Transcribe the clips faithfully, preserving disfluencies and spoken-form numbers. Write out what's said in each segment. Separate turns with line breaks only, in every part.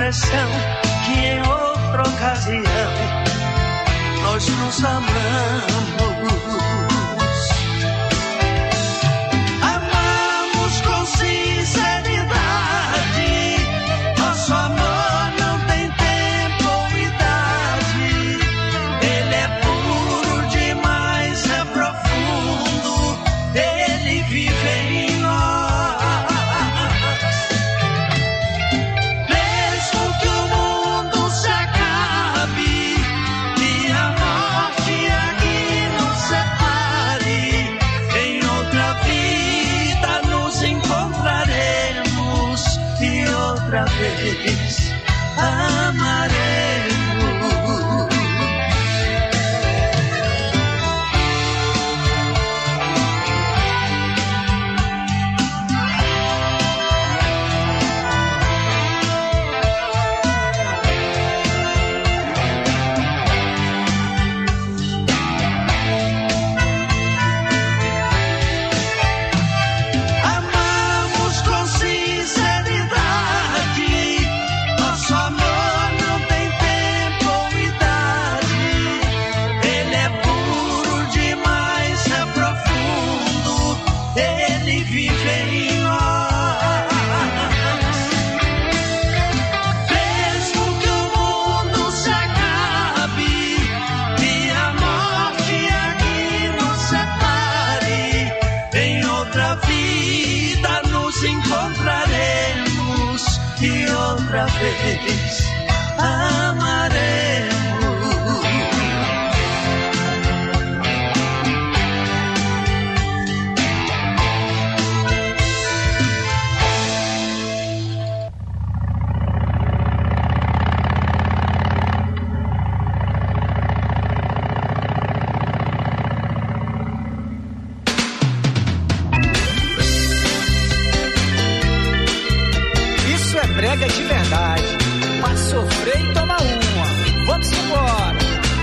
impressão que em outra ocasião nós nos amamos. Amamos com sinceridade, nosso amor não tem tempo ou idade. Ele é puro demais, é profundo, ele vive em nós. Mesmo que o mundo se acabe e a morte aqui nos separe, em outra vida nos encontraremos e outra vez amaremos. Amamos com sinceridade, nosso amor não tem tempo ou idade. Ele é puro demais, é profundo, ele vive em nós. Mesmo que o mundo se acabe e a morte aqui nos separe, em outra vida nos encontraremos e outra vez amaremos.
Isso é brega de verdade. Pra sofrer e tomar uma. Vamos embora.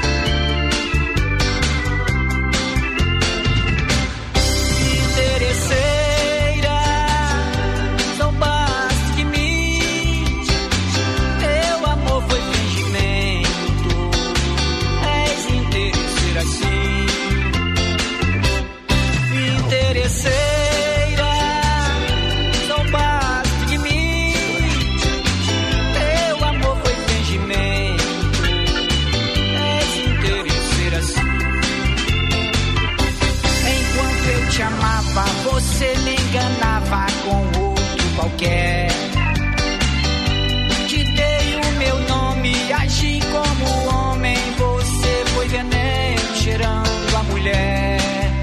Interesseira, não basta de mim. Teu amor foi fingimento. És interesseira sim. Interesseira, não basta de mim. Teu amor foi fingimento. És interesseira sim. Enquanto eu te amava, você me enganava com outro qualquer. Te dei o meu nome, agi como homem. Você foi veneno cheirando a mulher.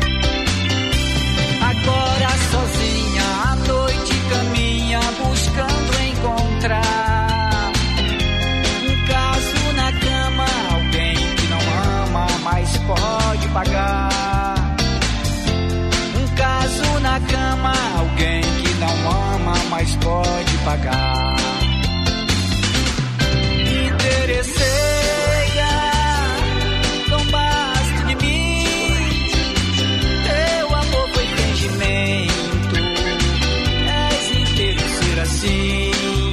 Agora sozinha à noite caminha buscando encontrar um caso na cama, alguém que não ama, mas pode pagar. Um caso na cama, alguém que não ama, mas pode pagar. Interesseira, não basta de mim. Teu amor foi fingimento. És interesseira sim.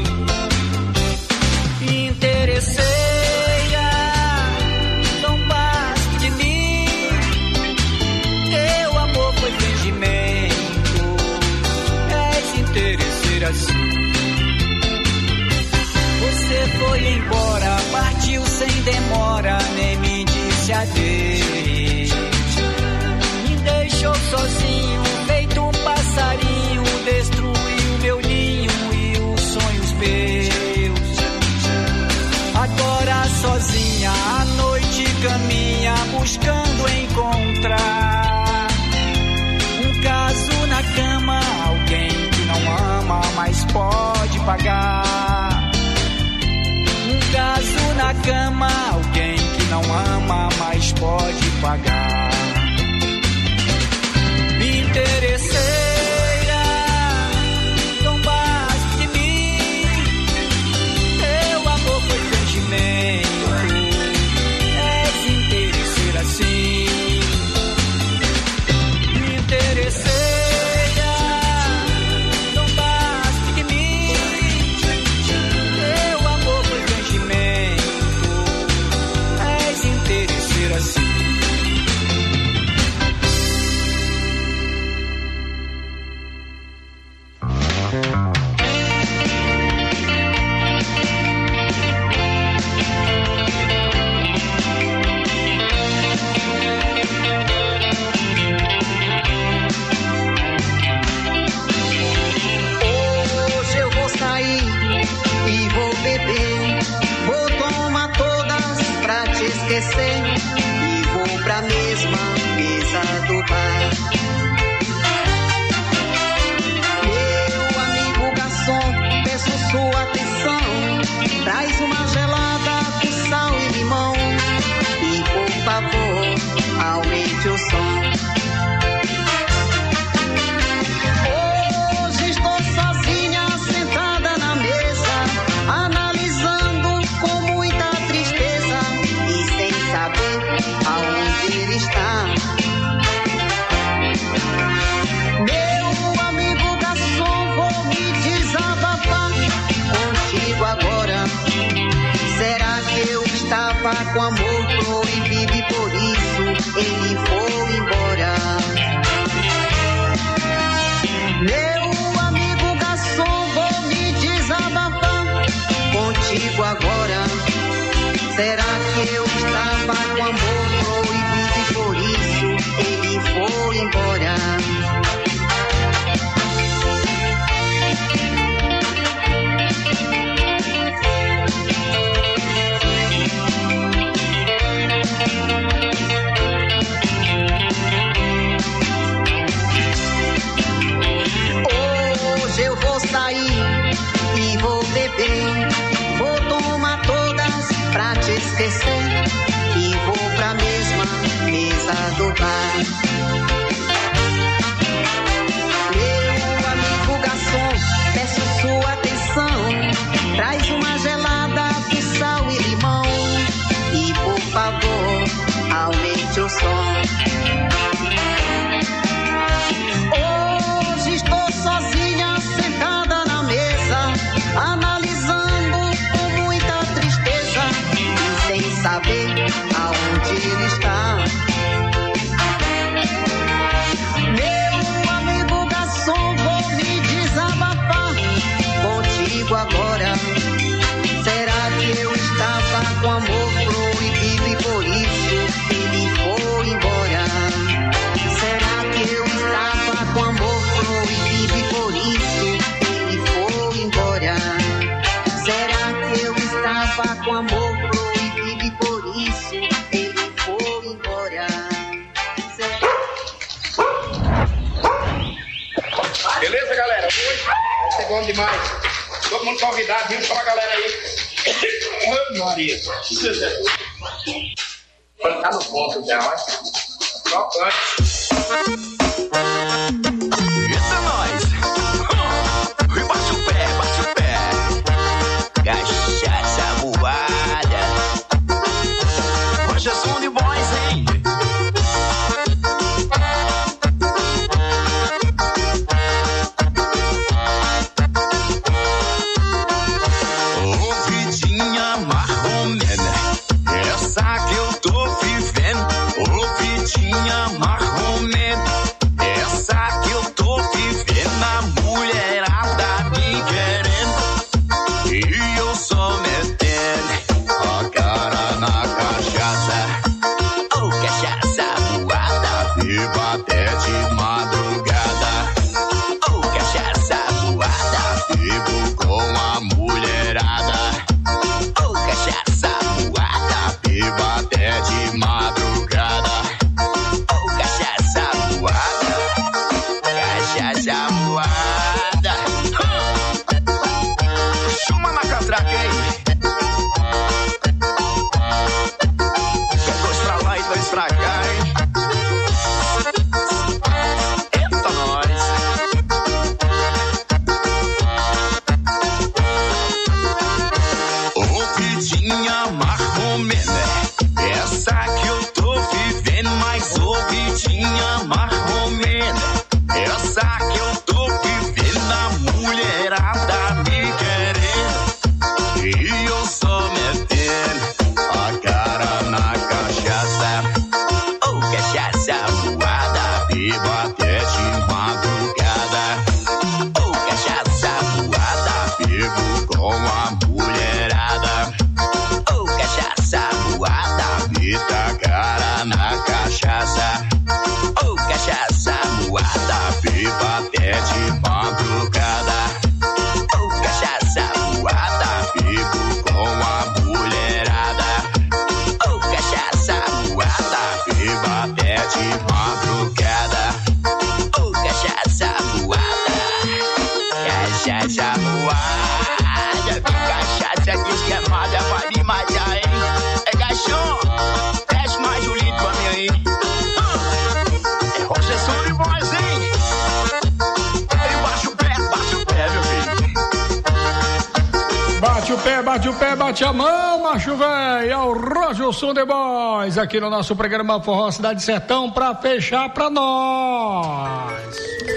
Interesseira, não basta de mim. Teu amor foi fingimento. És interesseira sim. Você foi embora, partiu sem demora, nem me disse adeus. Me deixou sozinho, feito um passarinho, destruiu meu ninho e os sonhos meus. Agora sozinha à noite caminha buscando encontrar um caso na cama, alguém que não ama, mas pode pagar. Um caso na cama, alguém que não ama, mas pode pagar. Interesseira, não basta de mim. Teu amor foi fingimento. És interesseira sim. Interesseira, não basta de mim. Teu amor
E vou pra mesma mesa do bar. Meu amigo garçom, peço sua atenção. Traz uma gelada com sal e limão. E por favor, aumente o som. Hoje estou sozinha, sentada na mesa, analisando com muita tristeza e sem saber aonde ele está. Meu amigo garçom, vou me desabafar contigo agora. Será que eu estava com amor proibido e por isso ele foi embora? Meu amigo garçom, vou me desabafar contigo agora. Será que eu estava com amor proibido e por isso ele foi embora? Hoje eu vou sair e vou beber. Vou tomar todas pra te esquecer. E vou pra mesma mesa do bar. Meu amigo garçom, peço sua atenção. Traz uma gelada com sal e limão. E por favor, aumente o som. Hoje estou sozinha, sentada na mesa, analisando com muita tristeza e sem saber aonde ele está. Meu amigo garçom, vou me desabafar contigo agora. Será que eu estava com amor proibido e por isso ele foi embora? Será que eu estava com amor proibido e por isso ele foi embora? Será que eu estava com amor proibido e por isso ele foi embora? Será...
Beleza, galera? Hoje vai ser bom demais. Todo mundo convidado, viu? Chama a galera aí. Oi, Maria. Vai tá no ponto já, ó. Só antes.
Eita, nós! Uh, bate o pé, bate o pé. Cachaça voada. Hoje é som de boys, hein? Ouvidinha marromena, essa que eu tô vivendo. Ouvidinha marromena, essa que eu tô vivendo. A mulherada me querendo e eu só metendo a cara na cachaça. Oh, cachaça voada, beba até de madrugada. Oh, cachaça voada, bebo com a mulherada. Oh, cachaça voada, beba até de madrugada. Oh, cachaça voada, cachaça voada. Hum. Chuma na catraca aí. Dois pra lá e dois pra cá, hein? Eita, nós! Ouvidinha marromena, essa que eu tô vivendo. Mas ouvidinha marromena, essa que eu tô vivendo. A mulherada me querendo e eu só metendo a cara na cachaça. Oh, cachaça voada, beba até de madrugada. Oh, cachaça cachaça voada, que cachaça que esquemada vai me matar, hein? É garçom, desce mais um litro pra mim aí. É Rochesson de voz, hein? Baixa o pé, baixa o pé, meu filho.
Bate o pé, bate o pé, bate a mão, macho velho. É o Rochesson The Boys aqui no nosso programa Forró Cidade Sertão pra fechar pra nós.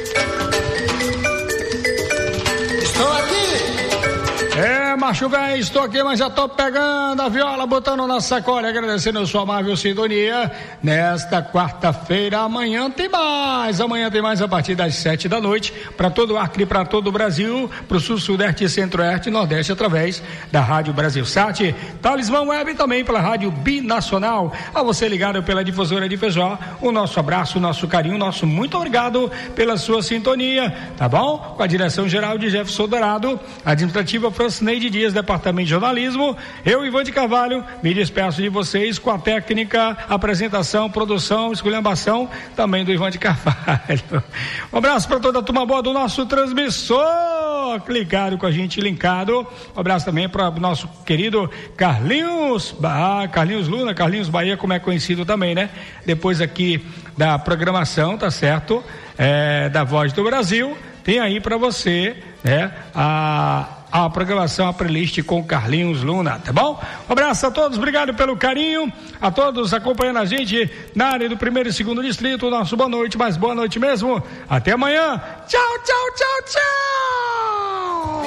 Estou aqui.
É, macho velho, estou aqui, mas já tô pegando a viola, botando na sacola, agradecendo a sua amável sintonia. Nesta quarta-feira, amanhã tem mais. Amanhã tem mais a partir das sete da noite, para todo o Acre, para todo o Brasil, pro sul, sudeste, centro-oeste e nordeste, através da Rádio Brasil Sat, Talismã Web e também pela Rádio Binacional. A você ligado pela difusora de Feijó, o nosso abraço, o nosso carinho, o nosso muito obrigado pela sua sintonia, tá bom? Com a direção geral de Jefferson Dourado, administrativa Francineide Dias, departamento de jornalismo, eu, Ivan de Carvalho, me despeço de vocês com a técnica, apresentação, produção, esculhambação, também do Ivan de Carvalho. Um abraço para toda a turma boa do nosso transmissor, clicado com a gente, linkado. Um abraço também para o nosso querido Carlinhos, ah, Carlinhos Luna, Carlinhos Bahia, como é conhecido também, né? Depois aqui da programação, tá certo? É, da Voz do Brasil, tem aí para você, né? A a programação, a playlist com Carlinhos Luna, tá bom? Um abraço a todos, obrigado pelo carinho, a todos acompanhando a gente na área do primeiro e segundo distrito, nosso boa noite, mas boa noite mesmo, até amanhã, tchau, tchau, tchau, tchau!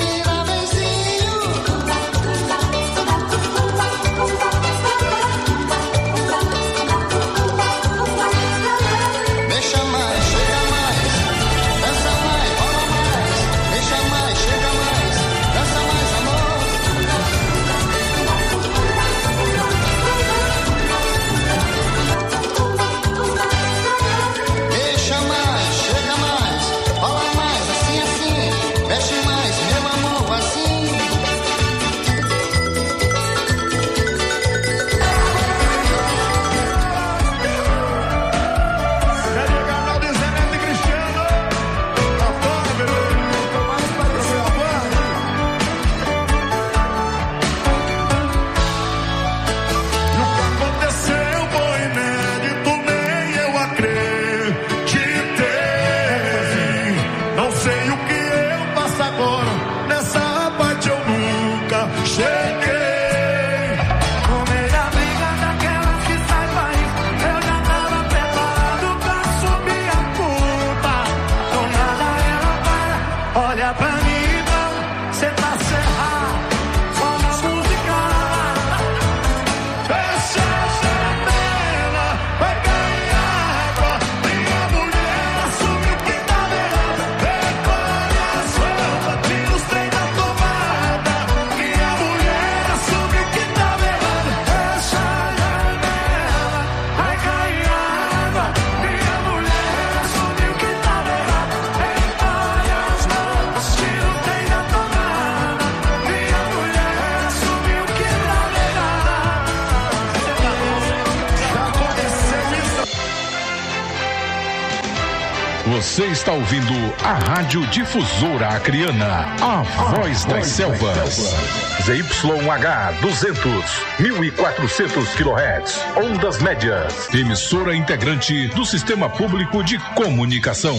Você está ouvindo a Rádio Difusora Acreana, a voz das selvas. Z Y H duzentos, mil e quatrocentos quilohertz, ondas médias. Emissora integrante do Sistema Público de Comunicação.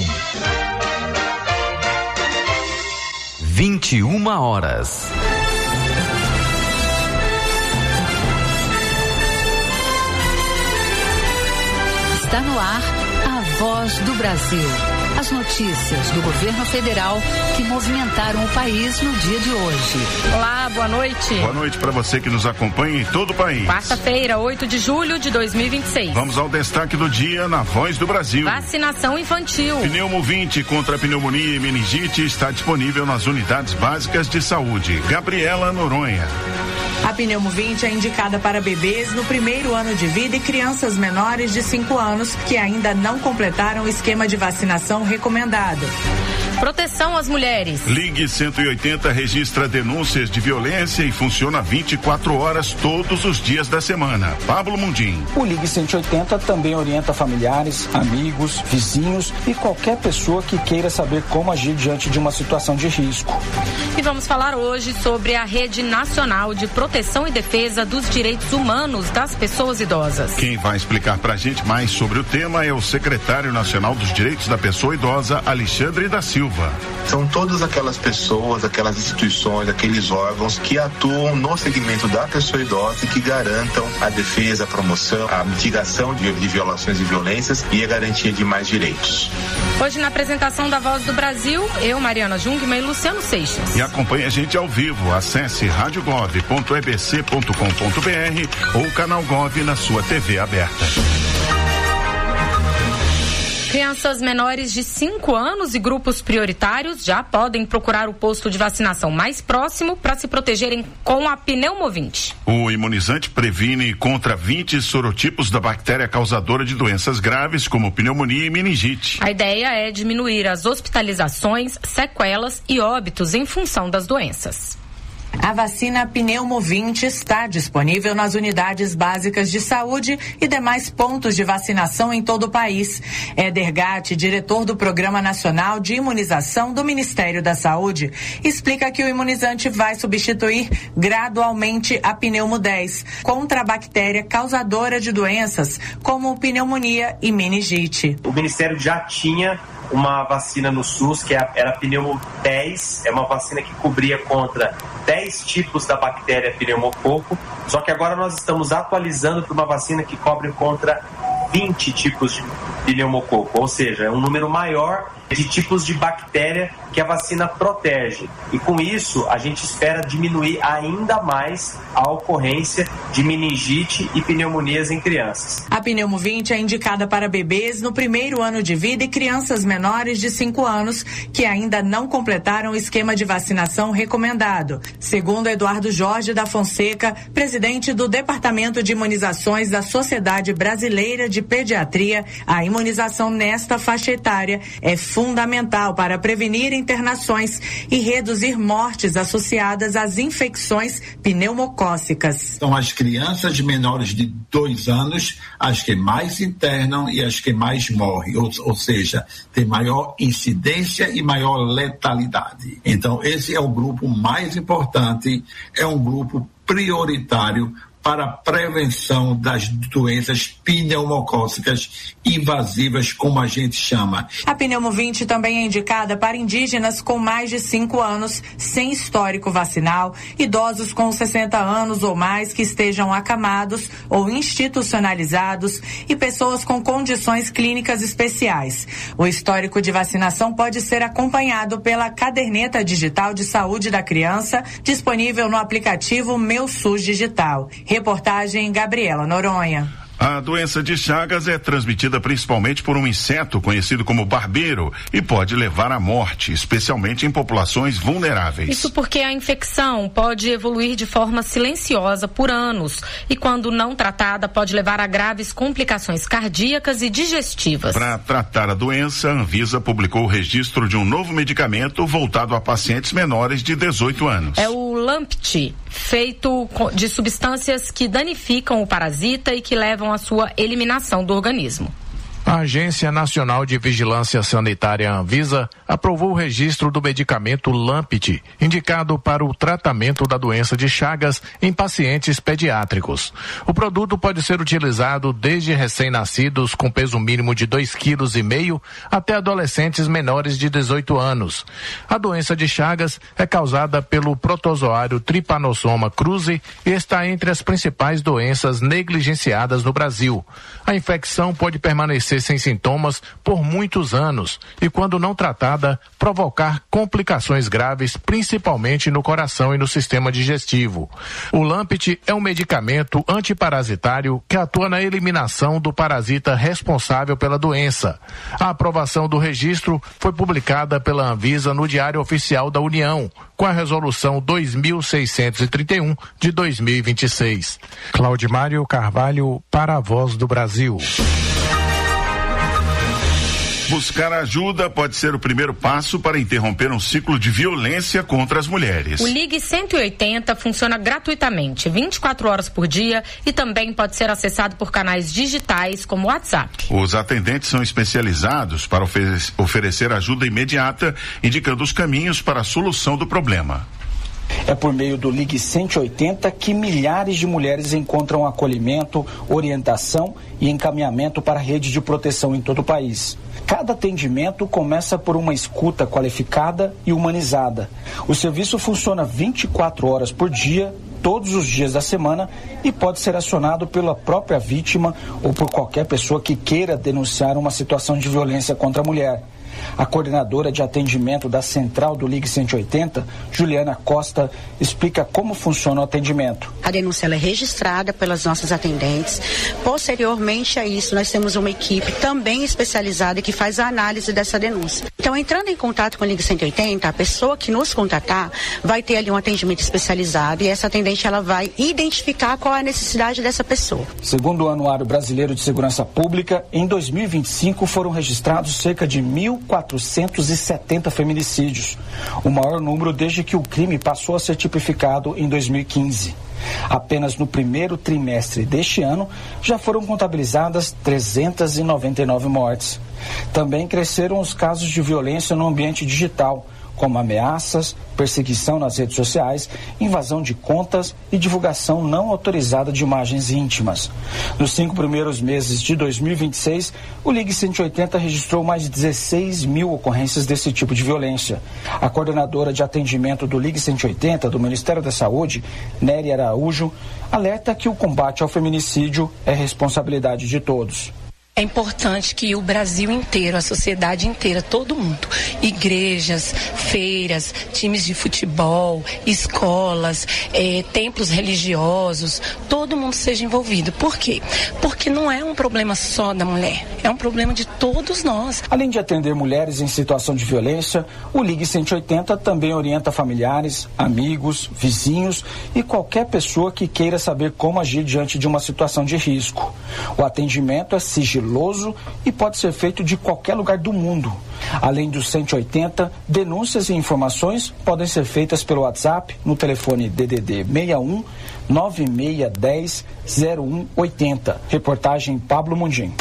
vinte e uma horas. Está no ar a Voz do Brasil. As notícias do governo federal que movimentaram o país no dia de hoje.
Olá, boa noite.
Boa noite para você que nos acompanha em todo o país.
Quarta-feira, oito de julho de dois mil e vinte e seis.
Vamos ao destaque do dia na Voz do Brasil.
Vacinação infantil.
Pneumo vinte contra pneumonia e meningite está disponível nas unidades básicas de saúde. Gabriela Noronha.
A Pneumo vinte é indicada para bebês no primeiro ano de vida e crianças menores de cinco anos que ainda não completaram o esquema de vacinação recomendado.
Proteção às mulheres.
Ligue cento e oitenta registra denúncias de violência e funciona vinte e quatro horas todos os dias da semana. Pablo Mundim.
O Ligue cento e oitenta também orienta familiares, amigos, vizinhos e qualquer pessoa que queira saber como agir diante de uma situação de risco.
E vamos falar hoje sobre a Rede Nacional de Proteção e Defesa dos Direitos Humanos das Pessoas Idosas.
Quem vai explicar pra gente mais sobre o tema é o secretário nacional dos Direitos da Pessoa Idosa, Alexandre da Silva.
São todas aquelas pessoas, aquelas instituições, aqueles órgãos que atuam no segmento da pessoa idosa e que garantam a defesa, a promoção, a mitigação de, de violações e violências e a garantia de mais direitos.
Hoje na apresentação da Voz do Brasil, eu, Mariana Jungmann e Luciano Seixas.
E acompanhe a gente ao vivo. Acesse rádio gov ponto e b c ponto com ponto b r ou canal Gov na sua T V aberta.
Crianças menores de cinco anos e grupos prioritários já podem procurar o posto de vacinação mais próximo para se protegerem com a pneumovinte.
O imunizante previne contra vinte sorotipos da bactéria causadora de doenças graves como pneumonia e meningite.
A ideia é diminuir as hospitalizações, sequelas e óbitos em função das doenças.
A vacina Pneumovinte está disponível nas unidades básicas de saúde e demais pontos de vacinação em todo o país. Éder Gatti, diretor do Programa Nacional de Imunização do Ministério da Saúde, explica que o imunizante vai substituir gradualmente a Pneumo dez contra a bactéria causadora de doenças como pneumonia e meningite.
O Ministério já tinha uma vacina no SUS, que era a Pneumo dez, é uma vacina que cobria contra dez tipos da bactéria pneumococo, só que agora nós estamos atualizando para uma vacina que cobre contra vinte tipos de pneumococo, ou seja, é um número maior de tipos de bactéria que a vacina protege. E com isso, a gente espera diminuir ainda mais a ocorrência de meningite e pneumonias em crianças.
A Pneumovinte é indicada para bebês no primeiro ano de vida e crianças menores de cinco anos que ainda não completaram o esquema de vacinação recomendado. Segundo Eduardo Jorge da Fonseca, presidente do Departamento de Imunizações da Sociedade Brasileira de Pediatria, a imunização nesta faixa etária é fundamental para prevenir internações e reduzir mortes associadas às infecções pneumocócicas.
São as crianças menores de dois anos as que mais internam e as que mais morrem, ou, ou seja, tem maior incidência e maior letalidade. Então, esse é o grupo mais importante, é um grupo prioritário para a prevenção das doenças pneumocócicas invasivas, como a gente chama.
A Pneumovinte também é indicada para indígenas com mais de cinco anos, sem histórico vacinal, idosos com sessenta anos ou mais que estejam acamados ou institucionalizados e pessoas com condições clínicas especiais. O histórico de vacinação pode ser acompanhado pela caderneta digital de saúde da criança, disponível no aplicativo Meu SUS Digital. Reportagem Gabriela Noronha.
A doença de Chagas é transmitida principalmente por um inseto conhecido como barbeiro e pode levar à morte, especialmente em populações vulneráveis.
Isso porque a infecção pode evoluir de forma silenciosa por anos e, quando não tratada, pode levar a graves complicações cardíacas e digestivas.
Para tratar a doença, a Anvisa publicou o registro de um novo medicamento voltado a pacientes menores de dezoito anos.
É o Lampte, feito de substâncias que danificam o parasita e que levam à sua eliminação do organismo.
A Agência Nacional de Vigilância Sanitária Anvisa aprovou o registro do medicamento Lampte, indicado para o tratamento da doença de Chagas em pacientes pediátricos. O produto pode ser utilizado desde recém-nascidos com peso mínimo de dois vírgula cinco quilos até adolescentes menores de dezoito anos. A doença de Chagas é causada pelo protozoário Trypanosoma cruzi e está entre as principais doenças negligenciadas no Brasil. A infecção pode permanecer sem sintomas por muitos anos e, quando não tratada, provocar complicações graves, principalmente no coração e no sistema digestivo. O Lampte é um medicamento antiparasitário que atua na eliminação do parasita responsável pela doença. A aprovação do registro foi publicada pela Anvisa no Diário Oficial da União, com a resolução dois mil seiscentos e trinta e um de dois mil e vinte e seis. Claudimário Carvalho, para a Voz do Brasil.
Buscar ajuda pode ser o primeiro passo para interromper um ciclo de violência contra as mulheres.
O Ligue cento e oitenta funciona gratuitamente, vinte e quatro horas por dia, e também pode ser acessado por canais digitais como WhatsApp.
Os atendentes são especializados para oferecer, oferecer ajuda imediata, indicando os caminhos para a solução do problema.
É por meio do Ligue cento e oitenta que milhares de mulheres encontram acolhimento, orientação e encaminhamento para a rede de proteção em todo o país. Cada atendimento começa por uma escuta qualificada e humanizada. O serviço funciona vinte e quatro horas por dia, todos os dias da semana, e pode ser acionado pela própria vítima ou por qualquer pessoa que queira denunciar uma situação de violência contra a mulher. A coordenadora de atendimento da Central do Ligue cento e oitenta, Juliana Costa, explica como funciona o atendimento.
A denúncia ela é registrada pelas nossas atendentes. Posteriormente a isso, nós temos uma equipe também especializada que faz a análise dessa denúncia. Então, entrando em contato com o Ligue cento e oitenta, a pessoa que nos contatar vai ter ali um atendimento especializado e essa atendente ela vai identificar qual é a necessidade dessa pessoa.
Segundo o Anuário Brasileiro de Segurança Pública, em dois mil e vinte e cinco foram registrados cerca de mil quatrocentos e setenta feminicídios, o maior número desde que o crime passou a ser tipificado em dois mil e quinze. Apenas no primeiro trimestre deste ano já foram contabilizadas trezentas e noventa e nove mortes. Também cresceram os casos de violência no ambiente digital, como ameaças, perseguição nas redes sociais, invasão de contas e divulgação não autorizada de imagens íntimas. Nos cinco primeiros meses de dois mil e vinte e seis, o Ligue cento e oitenta registrou mais de dezesseis mil ocorrências desse tipo de violência. A coordenadora de atendimento do Ligue cento e oitenta do Ministério da Saúde, Nery Araújo, alerta que o combate ao feminicídio é responsabilidade de todos.
É importante que o Brasil inteiro, a sociedade inteira, todo mundo, igrejas, feiras, times de futebol, escolas, eh, templos religiosos, todo mundo seja envolvido. Por quê? Porque não é um problema só da mulher, é um problema de todos nós.
Além de atender mulheres em situação de violência, o Ligue cento e oitenta também orienta familiares, amigos, vizinhos e qualquer pessoa que queira saber como agir diante de uma situação de risco. O atendimento é sigiloso e pode ser feito de qualquer lugar do mundo. Além do cento e oitenta, denúncias e informações podem ser feitas pelo WhatsApp no telefone D D D seis um nove seis um zero zero um oito zero. Reportagem Pablo Mundim.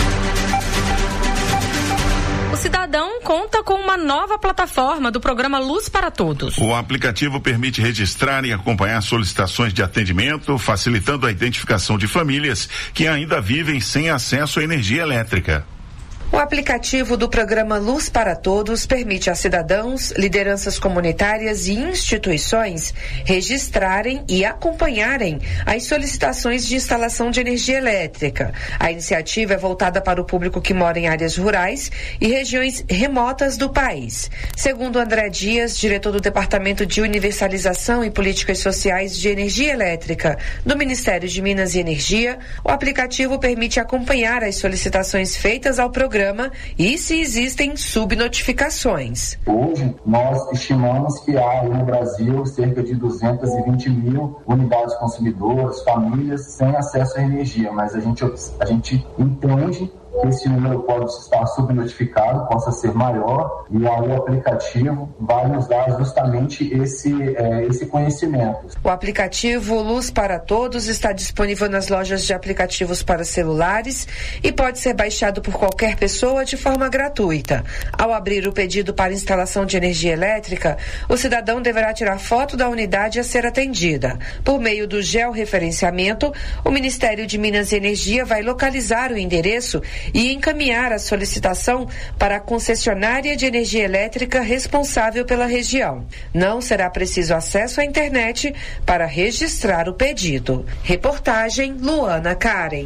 O cidadão conta com uma nova plataforma do programa Luz para Todos.
O aplicativo permite registrar e acompanhar solicitações de atendimento, facilitando a identificação de famílias que ainda vivem sem acesso à energia elétrica.
O aplicativo do programa Luz para Todos permite a cidadãos, lideranças comunitárias e instituições registrarem e acompanharem as solicitações de instalação de energia elétrica. A iniciativa é voltada para o público que mora em áreas rurais e regiões remotas do país. Segundo André Dias, diretor do Departamento de Universalização e Políticas Sociais de Energia Elétrica do Ministério de Minas e Energia, o aplicativo permite acompanhar as solicitações feitas ao programa e se existem subnotificações.
Hoje, nós estimamos que há no Brasil cerca de duzentas e vinte mil unidades consumidoras, famílias sem acesso à energia, mas a gente, a gente entende que esse número pode estar subnotificado, possa ser maior, e aí o aplicativo vai nos dar justamente esse, é, esse conhecimento.
O aplicativo Luz para Todos está disponível nas lojas de aplicativos para celulares e pode ser baixado por qualquer pessoa de forma gratuita. Ao abrir o pedido para instalação de energia elétrica, o cidadão deverá tirar foto da unidade a ser atendida. Por meio do georreferenciamento, o Ministério de Minas e Energia vai localizar o endereço e encaminhar a solicitação para a concessionária de energia elétrica responsável pela região. Não será preciso acesso à internet para registrar o pedido. Reportagem Luana Karen.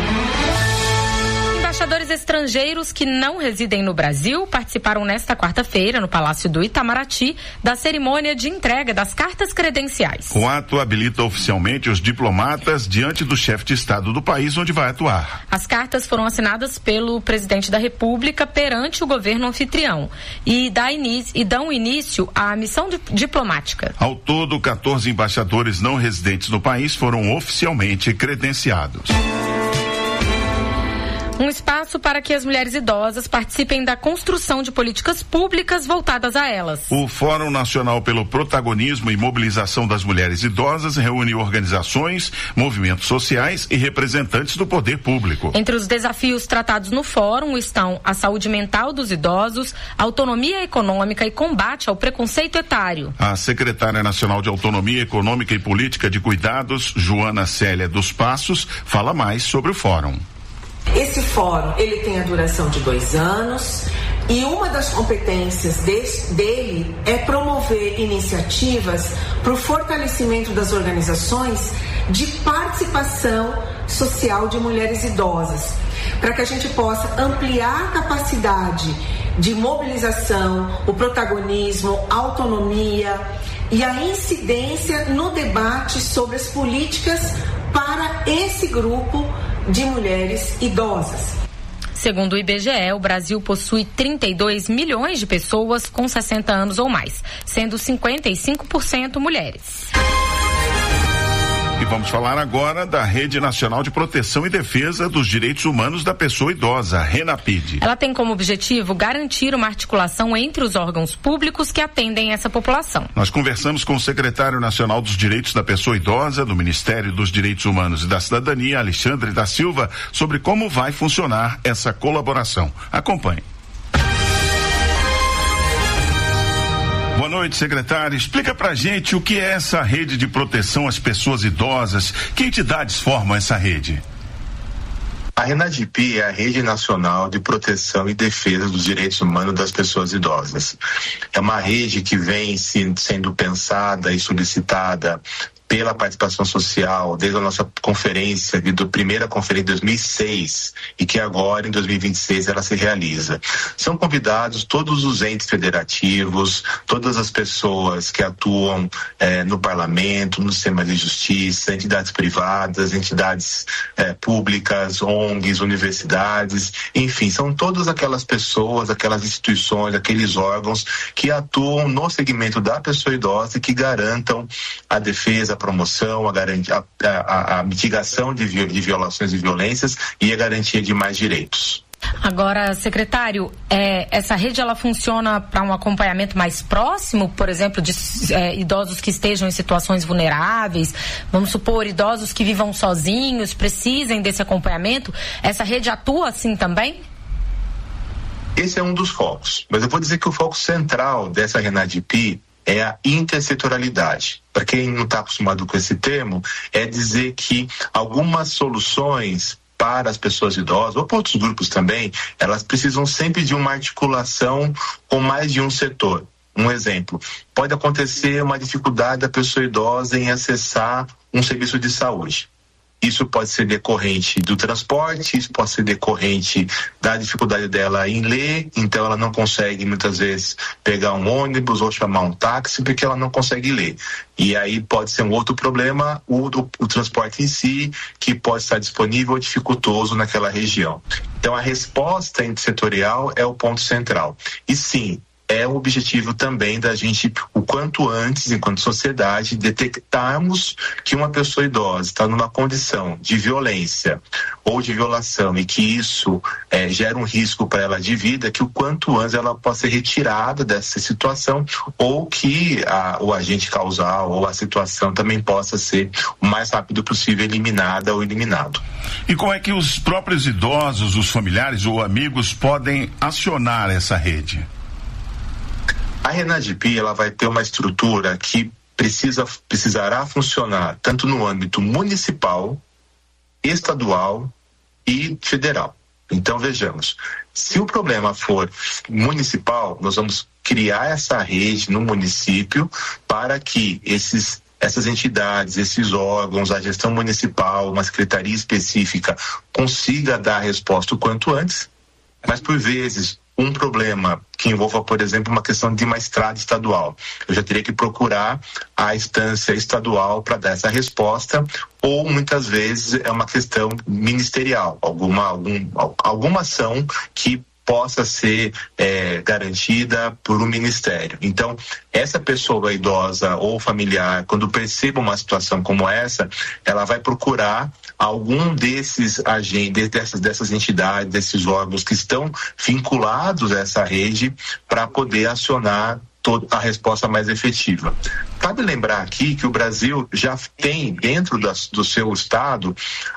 Embaixadores estrangeiros que não residem no Brasil participaram nesta quarta-feira, no Palácio do Itamaraty, da cerimônia de entrega das cartas credenciais.
O ato habilita oficialmente os diplomatas diante do chefe de Estado do país onde vai atuar.
As cartas foram assinadas pelo presidente da República perante o governo anfitrião e, dá início, e dão início à missão de, diplomática.
Ao todo, quatorze embaixadores não residentes no país foram oficialmente credenciados.
Um espaço para que as mulheres idosas participem da construção de políticas públicas voltadas a elas.
O Fórum Nacional pelo Protagonismo e Mobilização das Mulheres Idosas reúne organizações, movimentos sociais e representantes do poder público.
Entre os desafios tratados no fórum estão a saúde mental dos idosos, autonomia econômica e combate ao preconceito etário.
A secretária nacional de Autonomia Econômica e Política de Cuidados, Joana Célia dos Passos, fala mais sobre o fórum.
Esse fórum, ele tem a duração de dois anos e uma das competências desse, dele é promover iniciativas para o fortalecimento das organizações de participação social de mulheres idosas, para que a gente possa ampliar a capacidade de mobilização, o protagonismo, a autonomia e a incidência no debate sobre as políticas para esse grupo de mulheres idosas.
Segundo o I B G E, o Brasil possui trinta e dois milhões de pessoas com sessenta anos ou mais, sendo cinquenta e cinco por cento mulheres.
E vamos falar agora da Rede Nacional de Proteção e Defesa dos Direitos Humanos da Pessoa Idosa, RENAPID.
Ela tem como objetivo garantir uma articulação entre os órgãos públicos que atendem essa população.
Nós conversamos com o secretário nacional dos Direitos da Pessoa Idosa, do Ministério dos Direitos Humanos e da Cidadania, Alexandre da Silva, sobre como vai funcionar essa colaboração. Acompanhe. Boa noite, secretário. Explica pra gente o que é essa rede de proteção às pessoas idosas. Que entidades formam essa rede?
A RENADIP é a Rede Nacional de Proteção e Defesa dos Direitos Humanos das Pessoas Idosas. É uma rede que vem se, sendo pensada e solicitada pela participação social, desde a nossa conferência, a primeira conferência de dois mil e seis, e que agora, em dois mil e vinte e seis, ela se realiza. São convidados todos os entes federativos, todas as pessoas que atuam eh, no parlamento, no sistema de justiça, entidades privadas, entidades eh, públicas, O N Gs, universidades, enfim, são todas aquelas pessoas, aquelas instituições, aqueles órgãos que atuam no segmento da pessoa idosa e que garantam a defesa, a promoção, a, garantia, a, a, a mitigação de, de violações e violências e a garantia de mais direitos.
Agora, secretário, é, essa rede ela funciona para um acompanhamento mais próximo, por exemplo, de é, idosos que estejam em situações vulneráveis, vamos supor, idosos que vivam sozinhos, precisem desse acompanhamento. Essa rede atua assim também?
Esse é um dos focos, mas eu vou dizer que o foco central dessa RENADIP é a intersetorialidade. Para quem não está acostumado com esse termo, é dizer que algumas soluções para as pessoas idosas, ou para outros grupos também, elas precisam sempre de uma articulação com mais de um setor. Um exemplo, pode acontecer uma dificuldade da pessoa idosa em acessar um serviço de saúde. Isso pode ser decorrente do transporte, isso pode ser decorrente da dificuldade dela em ler, então ela não consegue muitas vezes pegar um ônibus ou chamar um táxi porque ela não consegue ler. E aí pode ser um outro problema, o, o, o transporte em si, que pode estar disponível ou dificultoso naquela região. Então a resposta intersetorial é o ponto central. E sim, é o objetivo também da gente, o quanto antes, enquanto sociedade, detectarmos que uma pessoa idosa está numa condição de violência ou de violação e que isso é, gera um risco para ela de vida, que o quanto antes ela possa ser retirada dessa situação ou que a, o agente causal ou a situação também possa ser o mais rápido possível eliminada ou eliminado.
E como é que os próprios idosos, os familiares ou amigos podem acionar essa rede?
A RENADIP ela vai ter uma estrutura que precisa, precisará funcionar tanto no âmbito municipal, estadual e federal. Então vejamos, se o problema for municipal, nós vamos criar essa rede no município para que esses essas entidades, esses órgãos, a gestão municipal, uma secretaria específica consiga dar a resposta o quanto antes, mas por vezes um problema que envolva, por exemplo, uma questão de uma estrada estadual. Eu já teria que procurar a instância estadual para dar essa resposta, ou muitas vezes é uma questão ministerial, alguma, algum, alguma ação que possa ser é, garantida por um ministério. Então, essa pessoa idosa ou familiar, quando perceba uma situação como essa, ela vai procurar algum desses agentes, dessas, dessas entidades, desses órgãos que estão vinculados a essa rede para poder acionar toda a resposta mais efetiva. Cabe lembrar aqui que o Brasil já tem dentro das, do seu estado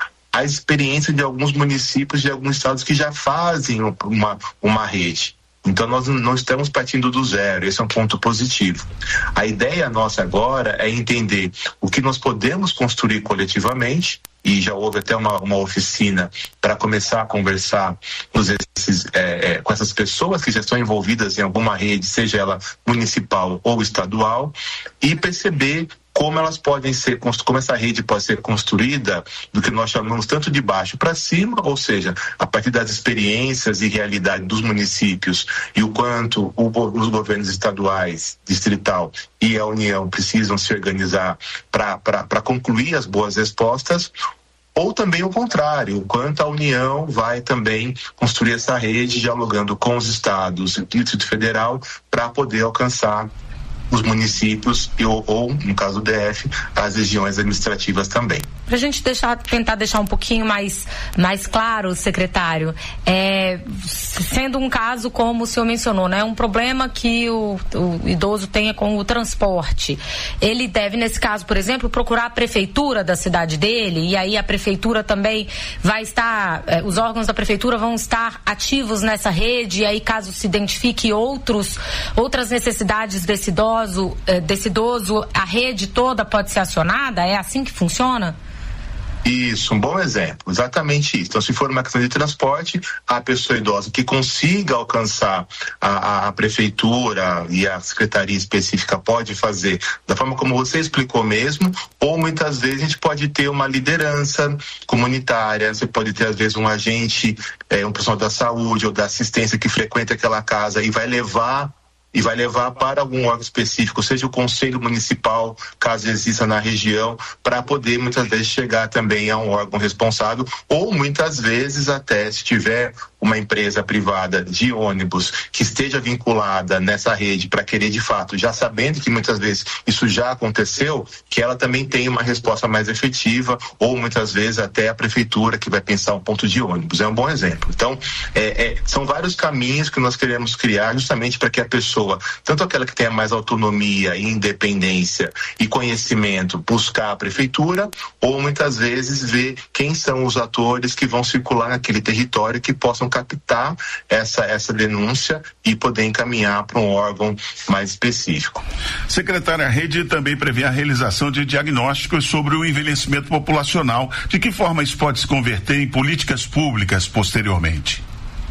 a experiência de alguns municípios de alguns estados que já fazem uma, uma rede. Então nós não estamos partindo do zero, esse é um ponto positivo. A ideia nossa agora é entender o que nós podemos construir coletivamente, e já houve até uma, uma oficina para começar a conversar com, esses, é, é, com essas pessoas que já estão envolvidas em alguma rede, seja ela municipal ou estadual, e perceber como elas podem ser, como essa rede pode ser construída do que nós chamamos tanto de baixo para cima, ou seja, a partir das experiências e realidade dos municípios e o quanto o, os governos estaduais, distrital e a União precisam se organizar para concluir as boas respostas, ou também o contrário, o quanto a União vai também construir essa rede dialogando com os estados e o Distrito Federal para poder alcançar os municípios e, ou, ou, no caso do D F, as regiões administrativas também.
Para a gente deixar, tentar deixar um pouquinho mais, mais claro, secretário, é, sendo um caso como o senhor mencionou, né, um problema que o, o idoso tenha com o transporte, ele deve, nesse caso, por exemplo, procurar a prefeitura da cidade dele, e aí a prefeitura também vai estar, é, os órgãos da prefeitura vão estar ativos nessa rede, e aí caso se identifique outros, outras necessidades desse idoso, desse idoso, a rede toda pode ser acionada? É assim que funciona?
Isso, um bom exemplo, exatamente isso. Então, se for uma questão de transporte, a pessoa idosa que consiga alcançar a, a, a prefeitura e a secretaria específica pode fazer da forma como você explicou mesmo, ou muitas vezes a gente pode ter uma liderança comunitária, você pode ter às vezes um agente, é, um profissional da saúde ou da assistência que frequenta aquela casa e vai levar e vai levar para algum órgão específico, seja o conselho municipal, caso exista na região, para poder muitas vezes chegar também a um órgão responsável, ou muitas vezes até se tiver uma empresa privada de ônibus que esteja vinculada nessa rede para querer de fato, já sabendo que muitas vezes isso já aconteceu, que ela também tenha uma resposta mais efetiva, ou muitas vezes até a prefeitura que vai pensar um ponto de ônibus. É um bom exemplo. Então, é, é, são vários caminhos que nós queremos criar justamente para que a pessoa, tanto aquela que tenha mais autonomia, independência e conhecimento, buscar a prefeitura, ou muitas vezes ver quem são os atores que vão circular naquele território que possam captar essa, essa denúncia e poder encaminhar para um órgão mais específico.
Secretária, a rede também prevê a realização de diagnósticos sobre o envelhecimento populacional. De que forma isso pode se converter em políticas públicas posteriormente?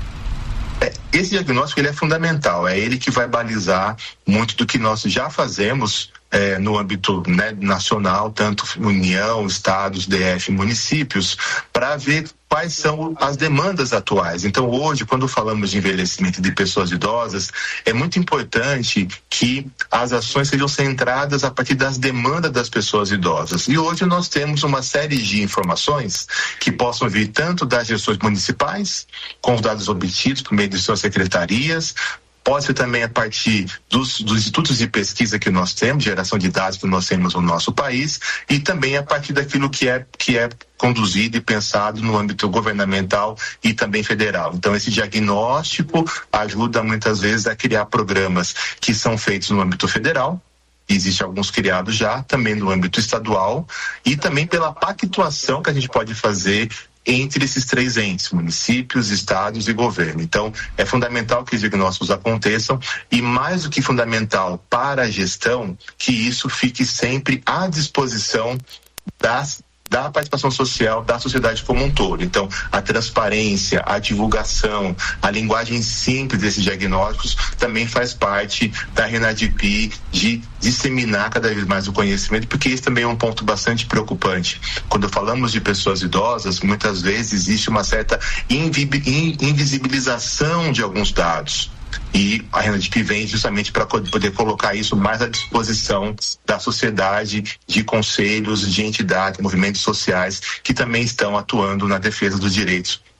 Esse diagnóstico ele é fundamental, é ele que vai balizar muito do que nós já fazemos é, no âmbito, né, nacional, tanto União, estados, D F, municípios, para ver quais são as demandas atuais. Então, hoje, quando falamos de envelhecimento de pessoas idosas, é muito importante que as ações sejam centradas a partir das demandas das pessoas idosas. E hoje nós temos uma série de informações que possam vir tanto das gestões municipais, com os dados obtidos por meio de suas secretarias, pode ser também a partir dos, dos institutos de pesquisa que nós temos, geração de dados que nós temos no nosso país, e também a partir daquilo que é, que é conduzido e pensado no âmbito governamental e também federal. Então, esse diagnóstico ajuda muitas vezes a criar programas que são feitos no âmbito federal. Existem alguns criados já, também no âmbito estadual, e também pela pactuação que a gente pode fazer entre esses três entes, municípios, estados e governo. Então, é fundamental que os diagnósticos aconteçam e, mais do que fundamental para a gestão, que isso fique sempre à disposição das da participação social da sociedade como um todo. Então, a transparência, a divulgação, a linguagem simples desses diagnósticos também faz parte da Renadip de disseminar cada vez mais o conhecimento, porque esse também é um ponto bastante preocupante. Quando falamos de pessoas idosas, muitas vezes existe uma certa invisibilização de alguns dados. E a Renadip vem justamente para poder colocar isso mais à disposição da sociedade, de conselhos, de entidades, movimentos sociais que também estão atuando na defesa dos direitos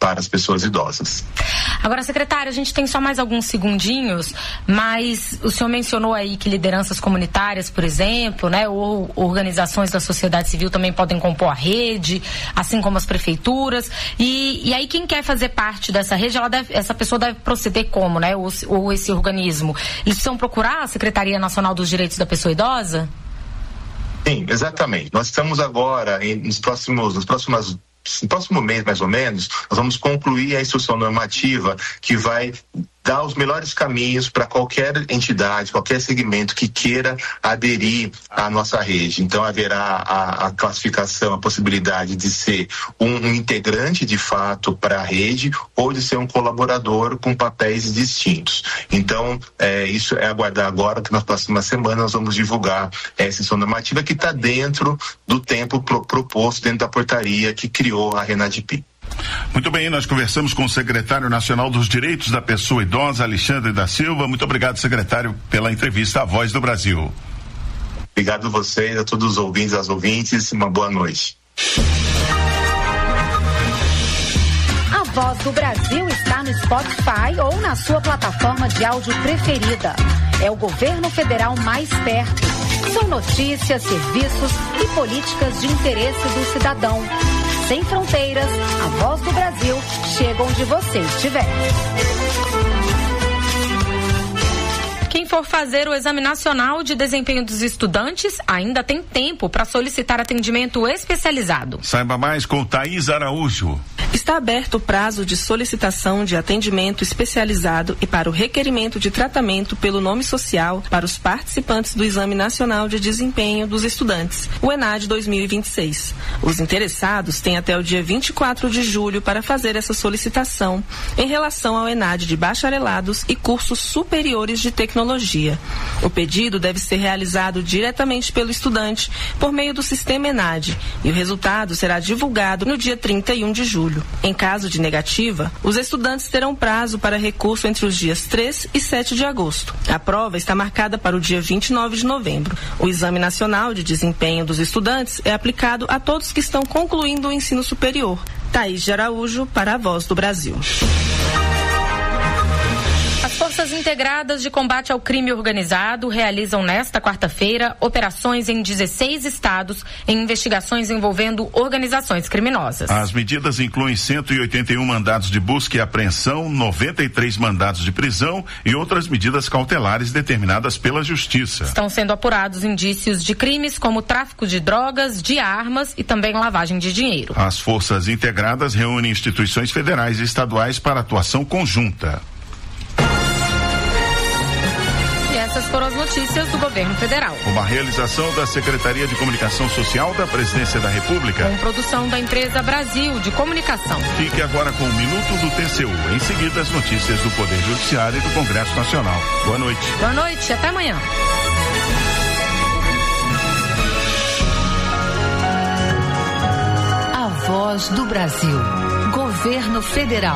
para as pessoas idosas.
Agora, secretário, a gente tem só mais alguns segundinhos, mas o senhor mencionou aí que lideranças comunitárias, por exemplo, né, ou organizações da sociedade civil também podem compor a rede, assim como as prefeituras, e, e aí quem quer fazer parte dessa rede, ela deve, essa pessoa deve proceder como, né, ou, ou esse organismo? Eles precisam procurar a Secretaria Nacional dos Direitos da Pessoa Idosa?
Sim, exatamente. Nós estamos agora, em, nos próximos, nos próximos no próximo mês, mais ou menos, nós vamos concluir a instrução normativa que vai dar os melhores caminhos para qualquer entidade, qualquer segmento que queira aderir à nossa rede. Então, haverá a, a classificação, a possibilidade de ser um, um integrante de fato para a rede ou de ser um colaborador com papéis distintos. Então, é, isso é aguardar agora, que nas próximas semanas nós vamos divulgar essa instrução normativa que está dentro do tempo pro, proposto, dentro da portaria que criou a RENADIP.
Muito bem, nós conversamos com o secretário nacional dos Direitos da Pessoa Idosa, Alexandre da Silva. Muito obrigado, secretário, pela entrevista à Voz do Brasil.
Obrigado a vocês, a todos os ouvintes, as ouvintes, uma boa noite.
A Voz do Brasil está no Spotify ou na sua plataforma de áudio preferida. É o governo federal mais perto. São notícias, serviços e políticas de interesse do cidadão. Sem fronteiras, a Voz do Brasil chega onde você estiver.
Quem for fazer o Exame Nacional de Desempenho dos Estudantes ainda tem tempo para solicitar atendimento especializado.
Saiba mais com Thaís Araújo.
Está aberto o prazo de solicitação de atendimento especializado e para o requerimento de tratamento pelo nome social para os participantes do Exame Nacional de Desempenho dos Estudantes, o ENAD dois mil e vinte e seis. Os interessados têm até o dia vinte e quatro de julho para fazer essa solicitação em relação ao ENAD de bacharelados e cursos superiores de tecnologia. O pedido deve ser realizado diretamente pelo estudante por meio do sistema ENAD e o resultado será divulgado no dia trinta e um de julho. Em caso de negativa, os estudantes terão prazo para recurso entre os dias três e sete de agosto. A prova está marcada para o dia vinte e nove de novembro. O Exame Nacional de Desempenho dos Estudantes é aplicado a todos que estão concluindo o ensino superior. Thaís de Araújo, para a Voz do Brasil.
As Forças Integradas de Combate ao Crime Organizado realizam nesta quarta-feira operações em dezesseis estados em investigações envolvendo organizações criminosas.
As medidas incluem cento e oitenta e um mandados de busca e apreensão, noventa e três mandados de prisão e outras medidas cautelares determinadas pela Justiça.
Estão sendo apurados indícios de crimes como tráfico de drogas, de armas e também lavagem de dinheiro.
As Forças Integradas reúnem instituições federais e estaduais para atuação conjunta.
Essas foram as notícias do governo federal.
Uma realização da Secretaria de Comunicação Social da Presidência da República.
Com produção da empresa Brasil de Comunicação.
Fique agora com o Minuto do T C U. Em seguida, as notícias do Poder Judiciário e do Congresso Nacional. Boa noite.
Boa noite, até amanhã.
A Voz do Brasil. Governo Federal.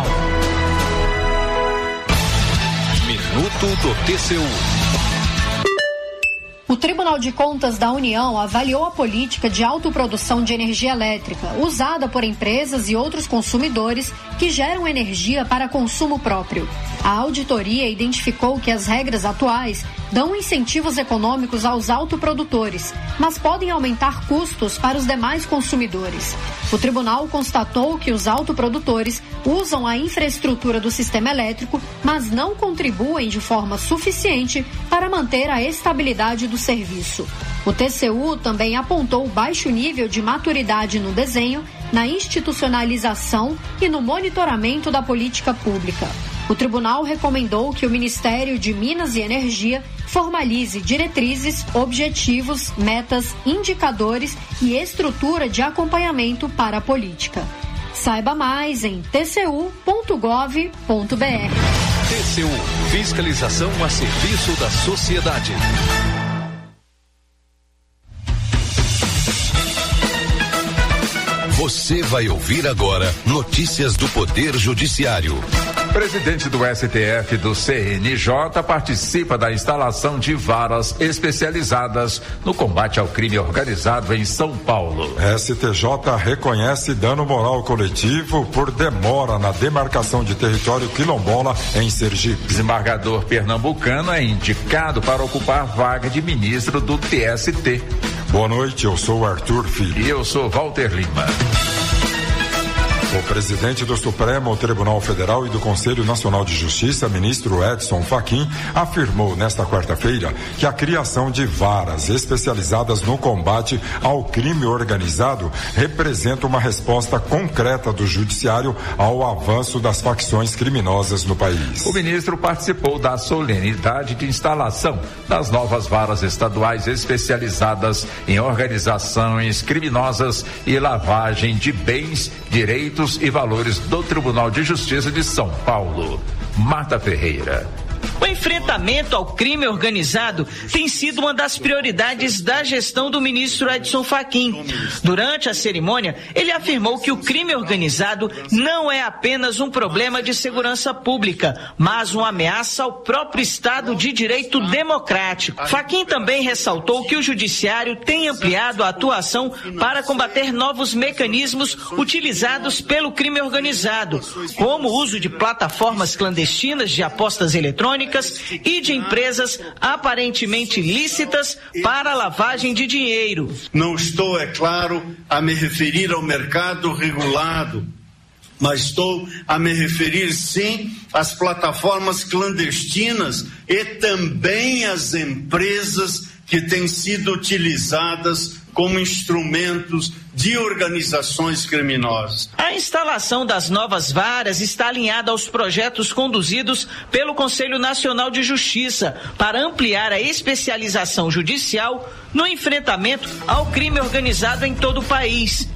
Minuto do T C U.
O Tribunal de Contas da União avaliou a política de autoprodução de energia elétrica usada por empresas e outros consumidores que geram energia para consumo próprio. A auditoria identificou que as regras atuais dão incentivos econômicos aos autoprodutores, mas podem aumentar custos para os demais consumidores. O tribunal constatou que os autoprodutores usam a infraestrutura do sistema elétrico, mas não contribuem de forma suficiente para manter a estabilidade do serviço. O T C U também apontou baixo nível de maturidade no desenho, na institucionalização e no monitoramento da política pública. O tribunal recomendou que o Ministério de Minas e Energia formalize diretrizes, objetivos, metas, indicadores e estrutura de acompanhamento para a política. Saiba mais em t c u ponto gov ponto b r.
T C U, fiscalização a serviço da sociedade.
Você vai ouvir agora notícias do Poder Judiciário.
Presidente do S T F do C N J participa da instalação de varas especializadas no combate ao crime organizado em São Paulo.
S T J reconhece dano moral coletivo por demora na demarcação de território quilombola em Sergipe.
Desembargador pernambucano é indicado para ocupar vaga de ministro do T S T.
Boa noite, eu sou Arthur Filho.
E eu sou Walter Lima.
O presidente do Supremo Tribunal Federal e do Conselho Nacional de Justiça, ministro Edson Fachin, afirmou nesta quarta-feira que a criação de varas especializadas no combate ao crime organizado representa uma resposta concreta do judiciário ao avanço das facções criminosas no país.
O ministro participou da solenidade de instalação das novas varas estaduais especializadas em organizações criminosas e lavagem de bens, direitos e valores do Tribunal de Justiça de São Paulo. Marta Ferreira.
O enfrentamento ao crime organizado tem sido uma das prioridades da gestão do ministro Edson Fachin. Durante a cerimônia, ele afirmou que o crime organizado não é apenas um problema de segurança pública, mas uma ameaça ao próprio Estado de Direito democrático. Fachin também ressaltou que o judiciário tem ampliado a atuação para combater novos mecanismos utilizados pelo crime organizado, como o uso de plataformas clandestinas de apostas eletrônicas e de empresas aparentemente lícitas para lavagem de dinheiro.
Não estou, é claro, a me referir ao mercado regulado, mas estou a me referir, sim, às plataformas clandestinas e também às empresas que têm sido utilizadas como instrumentos de organizações criminosas.
A instalação das novas varas está alinhada aos projetos conduzidos pelo Conselho Nacional de Justiça para ampliar a especialização judicial no enfrentamento ao crime organizado em todo o país.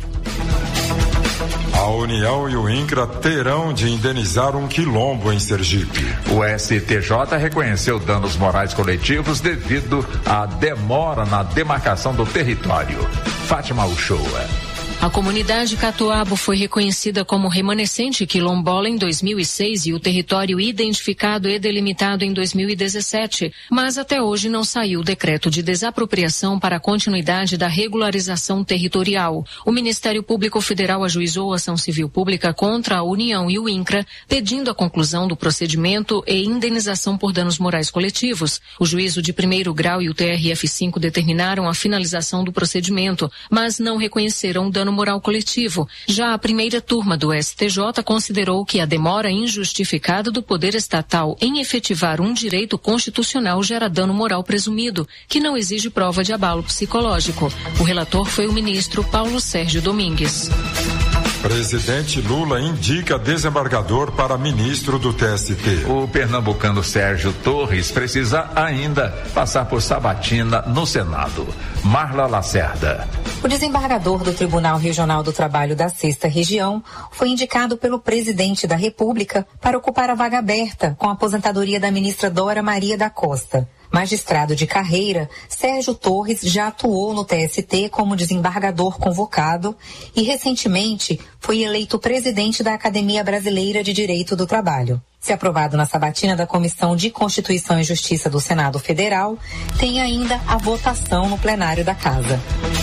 A União e o INCRA terão de indenizar um quilombo em Sergipe.
O S T J reconheceu danos morais coletivos devido à demora na demarcação do território. Fátima Uchoa.
A comunidade Catuabo foi reconhecida como remanescente quilombola em dois mil e seis e o território identificado e delimitado em dois mil e dezessete, mas até hoje não saiu o decreto de desapropriação para a continuidade da regularização territorial. O Ministério Público Federal ajuizou a ação civil pública contra a União e o INCRA, pedindo a conclusão do procedimento e indenização por danos morais coletivos. O juízo de primeiro grau e o T R F cinco determinaram a finalização do procedimento, mas não reconheceram o dano moral coletivo. Já a primeira turma do S T J considerou que a demora injustificada do poder estatal em efetivar um direito constitucional gera dano moral presumido, que não exige prova de abalo psicológico. O relator foi o ministro Paulo Sérgio Domingues.
Presidente Lula indica desembargador para ministro do T S T.
O pernambucano Sérgio Torres precisa ainda passar por sabatina no Senado. Marla Lacerda.
O desembargador do Tribunal Regional do Trabalho da Sexta Região foi indicado pelo presidente da República para ocupar a vaga aberta com a aposentadoria da ministra Dora Maria da Costa. Magistrado de carreira, Sérgio Torres já atuou no T S T como desembargador convocado e, recentemente, foi eleito presidente da Academia Brasileira de Direito do Trabalho. Se aprovado na sabatina da Comissão de Constituição e Justiça do Senado Federal, tem ainda a votação no plenário da Casa.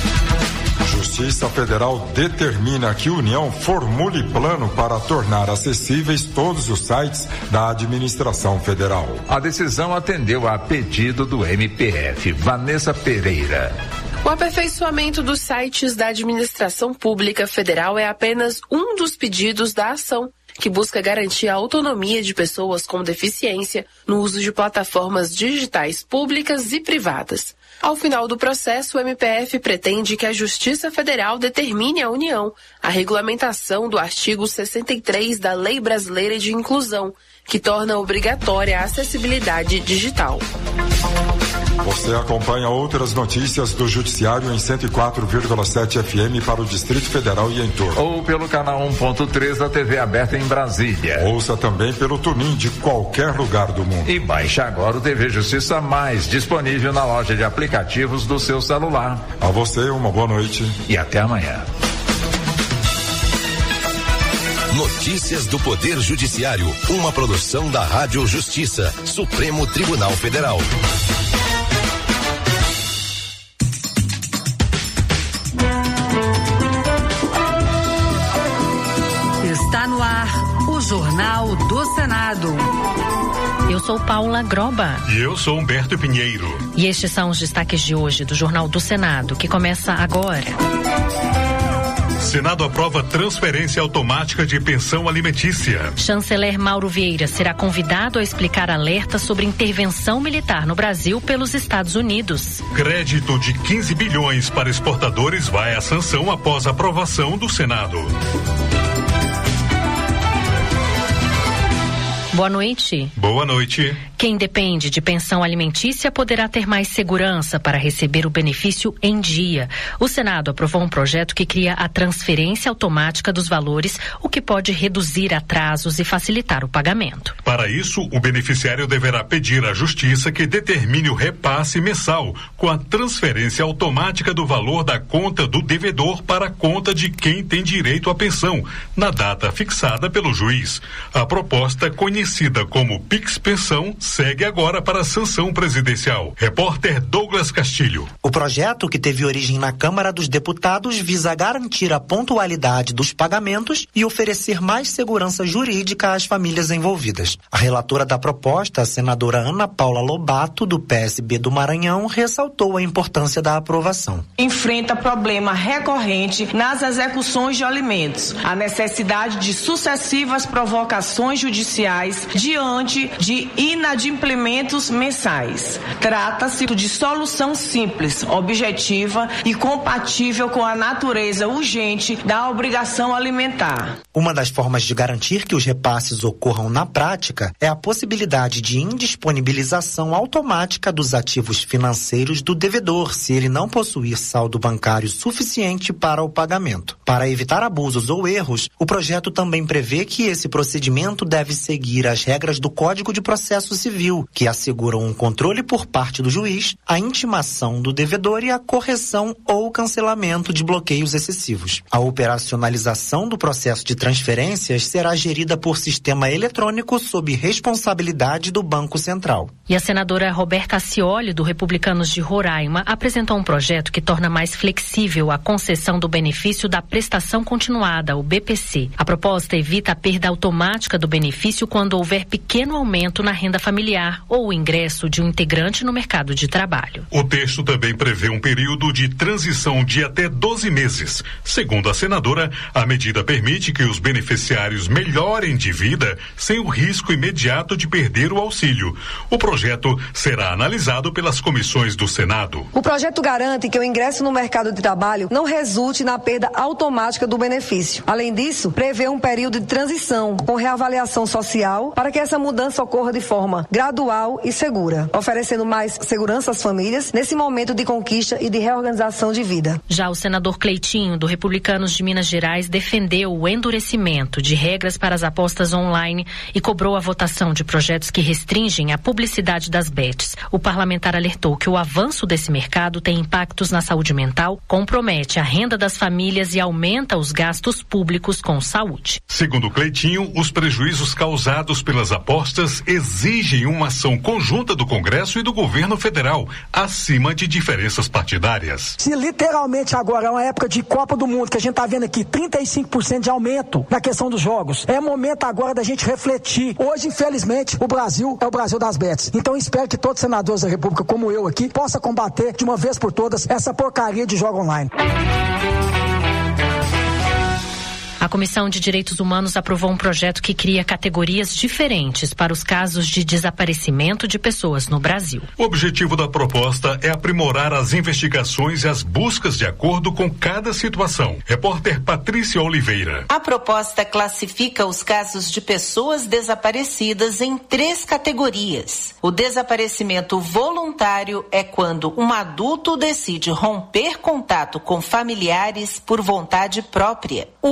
Justiça Federal determina que a União formule plano para tornar acessíveis todos os sites da administração federal.
A decisão atendeu a pedido do M P F. Vanessa Pereira.
O aperfeiçoamento dos sites da administração pública federal é apenas um dos pedidos da ação, que busca garantir a autonomia de pessoas com deficiência no uso de plataformas digitais públicas e privadas. Ao final do processo, o M P F pretende que a Justiça Federal determine à União a regulamentação do artigo sessenta e três da Lei Brasileira de Inclusão, que torna obrigatória a acessibilidade digital.
Você acompanha outras notícias do Judiciário em cento e quatro vírgula sete F M para o Distrito Federal e em torno.
Ou pelo canal um ponto três da T V aberta em Brasília.
Ouça também pelo Tunin de qualquer lugar do mundo.
E baixe agora o T V Justiça Mais, disponível na loja de aplicativos do seu celular.
A você uma boa noite.
E até amanhã.
Notícias do Poder Judiciário, uma produção da Rádio Justiça, Supremo Tribunal Federal.
Está no ar o Jornal do Senado.
Eu sou Paula Groba.
E eu sou Humberto Pinheiro.
E estes são os destaques de hoje do Jornal do Senado, que começa agora.
Senado aprova transferência automática de pensão alimentícia.
Chanceler Mauro Vieira será convidado a explicar alerta sobre intervenção militar no Brasil pelos Estados Unidos.
Crédito de quinze bilhões para exportadores vai à sanção após aprovação do Senado.
Boa noite.
Boa noite.
Quem depende de pensão alimentícia poderá ter mais segurança para receber o benefício em dia. O Senado aprovou um projeto que cria a transferência automática dos valores, o que pode reduzir atrasos e facilitar o pagamento.
Para isso, o beneficiário deverá pedir à Justiça que determine o repasse mensal, com a transferência automática do valor da conta do devedor para a conta de quem tem direito à pensão, na data fixada pelo juiz. A proposta, conhecida como Pix Pensão, segue agora para a sanção presidencial. Repórter Douglas Castilho.
O projeto, que teve origem na Câmara dos Deputados, visa garantir a pontualidade dos pagamentos e oferecer mais segurança jurídica às famílias envolvidas. A relatora da proposta, a senadora Ana Paula Lobato, do P S B do Maranhão, ressaltou a importância da aprovação.
Enfrenta problema recorrente nas execuções de alimentos, a necessidade de sucessivas provocações judiciais diante de inadimplementos mensais. Trata-se de solução simples, objetiva e compatível com a natureza urgente da obrigação alimentar.
Uma das formas de garantir que os repasses ocorram na prática é a possibilidade de indisponibilização automática dos ativos financeiros do devedor, se ele não possuir saldo bancário suficiente para o pagamento. Para evitar abusos ou erros, o projeto também prevê que esse procedimento deve seguir as regras do Código de Processo Civil, que asseguram um controle por parte do juiz, a intimação do devedor e a correção ou cancelamento de bloqueios excessivos. A operacionalização do processo de transferências será gerida por sistema eletrônico sob responsabilidade do Banco Central.
E a senadora Roberta Acioli, do Republicanos de Roraima, apresentou um projeto que torna mais flexível a concessão do benefício da prestação continuada, o B P C. A proposta evita a perda automática do benefício quando houver pequeno aumento na renda familiar ou o ingresso de um integrante no mercado de trabalho.
O texto também prevê um período de transição de até doze meses. Segundo a senadora, a medida permite que os beneficiários melhorem de vida sem o risco imediato de perder o auxílio. O projeto será analisado pelas comissões do Senado.
O projeto garante que o ingresso no mercado de trabalho não resulte na perda automática do benefício. Além disso, prevê um período de transição com reavaliação social para que essa mudança ocorra de forma gradual e segura, oferecendo mais segurança às famílias nesse momento de conquista e de reorganização de vida.
Já o senador Cleitinho, do Republicanos de Minas Gerais, defendeu o endurecimento de regras para as apostas online e cobrou a votação de projetos que restringem a publicidade das bets. O parlamentar alertou que o avanço desse mercado tem impactos na saúde mental, compromete a renda das famílias e aumenta os gastos públicos com saúde.
Segundo Cleitinho, os prejuízos causados pelas apostas exigem uma ação conjunta do Congresso e do governo federal, acima de diferenças partidárias.
Se literalmente agora é uma época de Copa do Mundo, que a gente está vendo aqui trinta e cinco por cento de aumento na questão dos jogos, é momento agora da gente refletir. Hoje, infelizmente, o Brasil é o Brasil das bets. Então espero que todos os senadores da República, como eu aqui, possa combater de uma vez por todas essa porcaria de jogo online.
A Comissão de Direitos Humanos aprovou um projeto que cria categorias diferentes para os casos de desaparecimento de pessoas no Brasil.
O objetivo da proposta é aprimorar as investigações e as buscas de acordo com cada situação. Repórter Patrícia Oliveira.
A proposta classifica os casos de pessoas desaparecidas em três categorias. O desaparecimento voluntário é quando um adulto decide romper contato com familiares por vontade própria. O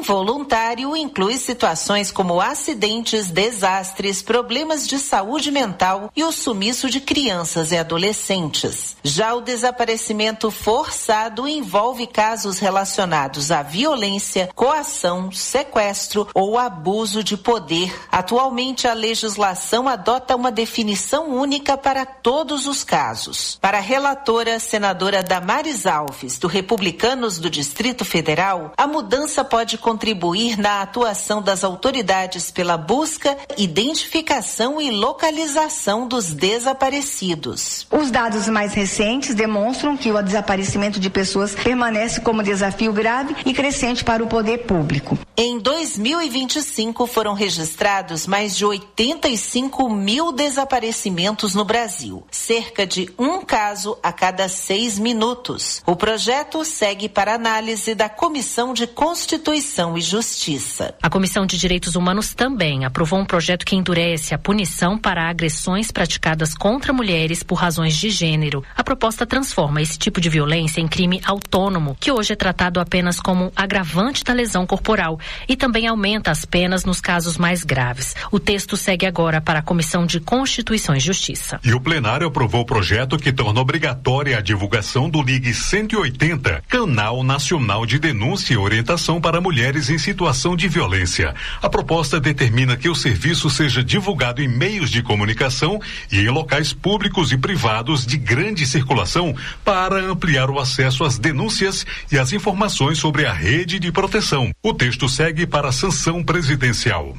Involuntário inclui situações como acidentes, desastres, problemas de saúde mental e o sumiço de crianças e adolescentes. Já o desaparecimento forçado envolve casos relacionados à violência, coação, sequestro ou abuso de poder. Atualmente, a legislação adota uma definição única para todos os casos. Para a relatora, senadora Damares Alves, do Republicanos do Distrito Federal, a mudança pode contribuir na atuação das autoridades pela busca, identificação e localização dos desaparecidos.
Os dados mais recentes demonstram que o desaparecimento de pessoas permanece como desafio grave e crescente para o poder público.
Em dois mil e vinte e cinco foram registrados mais de oitenta e cinco mil desaparecimentos no Brasil, cerca de um caso a cada seis minutos. O projeto segue para análise da Comissão de Constituição e Justiça.
A Comissão de Direitos Humanos também aprovou um projeto que endurece a punição para agressões praticadas contra mulheres por razões de gênero. A proposta transforma esse tipo de violência em crime autônomo, que hoje é tratado apenas como agravante da lesão corporal, e também aumenta as penas nos casos mais graves. O texto segue agora para a Comissão de Constituição e Justiça.
E o plenário aprovou o projeto que torna obrigatória a divulgação do Ligue cento e oitenta, Canal Nacional de Denúncia e Orientação para Mulheres em Situação de Violência. A proposta determina que o serviço seja divulgado em meios de comunicação e em locais públicos e privados de grande circulação para ampliar o acesso às denúncias e às informações sobre a rede de proteção. O texto segue para a sanção presidencial.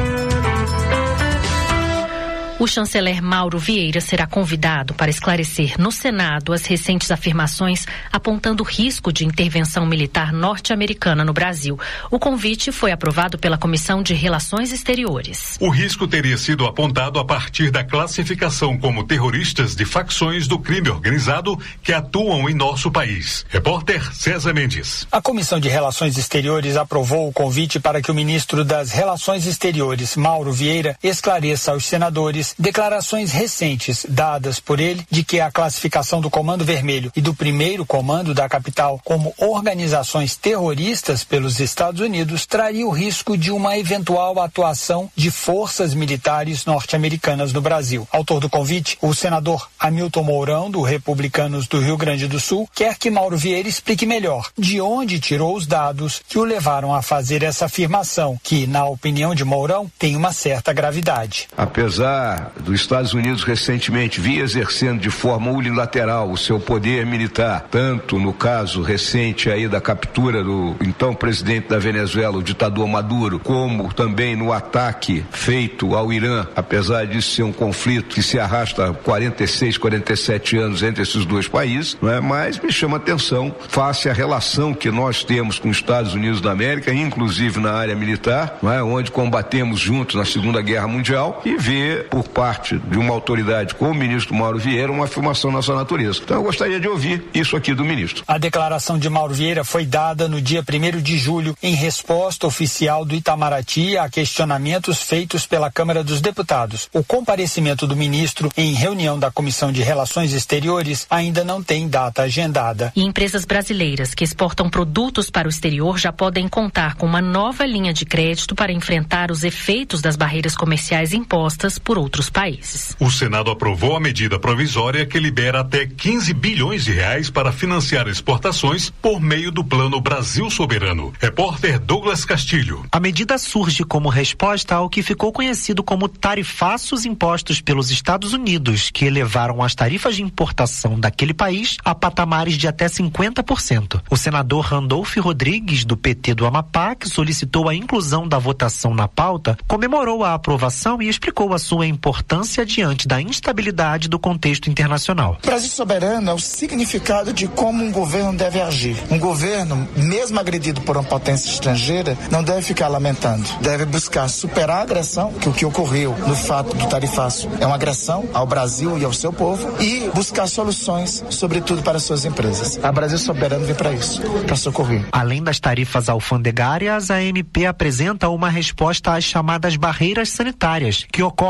O chanceler Mauro Vieira será convidado para esclarecer no Senado as recentes afirmações apontando o risco de intervenção militar norte-americana no Brasil. O convite foi aprovado pela Comissão de Relações Exteriores.
O risco teria sido apontado a partir da classificação como terroristas de facções do crime organizado que atuam em nosso país. Repórter César Mendes.
A Comissão de Relações Exteriores aprovou o convite para que o ministro das Relações Exteriores, Mauro Vieira, esclareça aos senadores declarações recentes dadas por ele de que a classificação do Comando Vermelho e do primeiro Comando da capital como organizações terroristas pelos Estados Unidos traria o risco de uma eventual atuação de forças militares norte-americanas no Brasil. Autor do convite, o senador Hamilton Mourão, do Republicanos do Rio Grande do Sul, quer que Mauro Vieira explique melhor de onde tirou os dados que o levaram a fazer essa afirmação, que, na opinião de Mourão, tem uma certa gravidade.
Apesar dos Estados Unidos recentemente vir exercendo de forma unilateral o seu poder militar, tanto no caso recente aí da captura do então presidente da Venezuela, o ditador Maduro, como também no ataque feito ao Irã, apesar disso ser um conflito que se arrasta há quarenta e seis, quarenta e sete anos entre esses dois países, não é? Mas me chama a atenção face à relação que nós temos com os Estados Unidos da América, inclusive na área militar, não é? Onde combatemos juntos na Segunda Guerra Mundial, e ver por parte de uma autoridade como o ministro Mauro Vieira uma afirmação nessa natureza. Então eu gostaria de ouvir isso aqui do ministro.
A declaração de Mauro Vieira foi dada no dia primeiro de julho em resposta oficial do Itamaraty a questionamentos feitos pela Câmara dos Deputados. O comparecimento do ministro em reunião da Comissão de Relações Exteriores ainda não tem data agendada.
E empresas brasileiras que exportam produtos para o exterior já podem contar com uma nova linha de crédito para enfrentar os efeitos das barreiras comerciais impostas por outros países.
O Senado aprovou a medida provisória que libera até quinze bilhões de reais para financiar exportações por meio do Plano Brasil Soberano. Repórter Douglas Castilho.
A medida surge como resposta ao que ficou conhecido como tarifaços impostos pelos Estados Unidos, que elevaram as tarifas de importação daquele país a patamares de até cinquenta por cento. O senador Randolfo Rodrigues, do P T do Amapá, que solicitou a inclusão da votação na pauta, comemorou a aprovação e explicou a sua importância diante da instabilidade do contexto internacional.
Brasil soberano é o significado de como um governo deve agir. Um governo, mesmo agredido por uma potência estrangeira, não deve ficar lamentando. Deve buscar superar a agressão, que o que ocorreu no fato do tarifaço é uma agressão ao Brasil e ao seu povo, e buscar soluções, sobretudo para suas empresas. A Brasil soberano vem para isso, para socorrer.
Além das tarifas alfandegárias, a M P apresenta uma resposta às chamadas barreiras sanitárias, que ocorrem por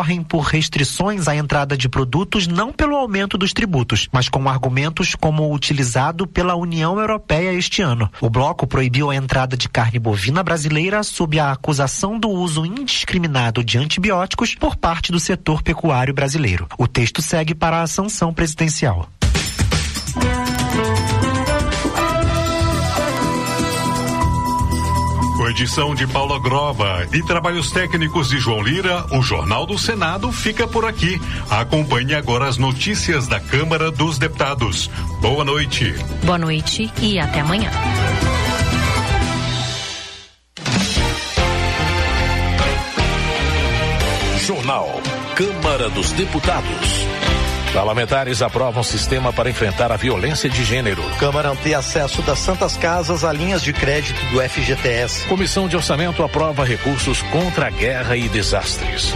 por restrições à entrada de produtos não pelo aumento dos tributos, mas com argumentos como o utilizado pela União Europeia este ano. O bloco proibiu a entrada de carne bovina brasileira sob a acusação do uso indiscriminado de antibióticos por parte do setor pecuário brasileiro. O texto segue para a sanção presidencial.
Com edição de Paula Grova e trabalhos técnicos de João Lira, o Jornal do Senado fica por aqui. Acompanhe agora as notícias da Câmara dos Deputados. Boa noite.
Boa noite e até amanhã.
Jornal Câmara dos Deputados. Parlamentares aprovam sistema para enfrentar a violência de gênero.
Câmara amplia acesso das Santas Casas a linhas de crédito do F G T S.
Comissão de Orçamento aprova recursos contra a guerra e desastres.